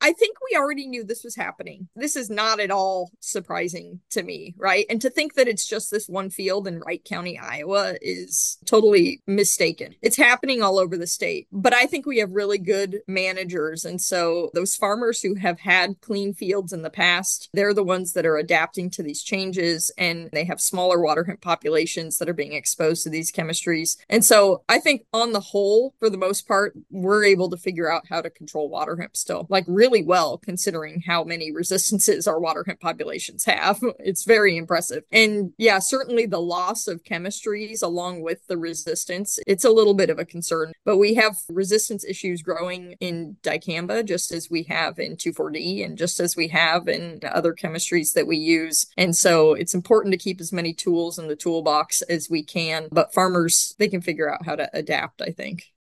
I think we already knew this was happening. This is not at all surprising to me, right? And to think that it's just this one field in Wright County, Iowa is totally mistaken. It's happening all over the state. But I think we have really good managers. And so those farmers who have had clean fields in the past, they're the ones that are adapting to these changes, and they have smaller water hemp populations that are being exposed to these chemistries. And so I think on the whole, for the most part, we're able to figure out how to control water hemp still, like really well, considering how many resistances our water hemp populations have. It's very impressive. And yeah, certainly the loss of chemistries along with the resistance, it's a little bit of a concern. But we have resistance issues growing in dicamba, just as we have in 2,4-D and just as we have in other chemistries that we use. And so it's important to keep as many tools in the toolbox as we can. But farmers, they can figure out how to adapt, I think.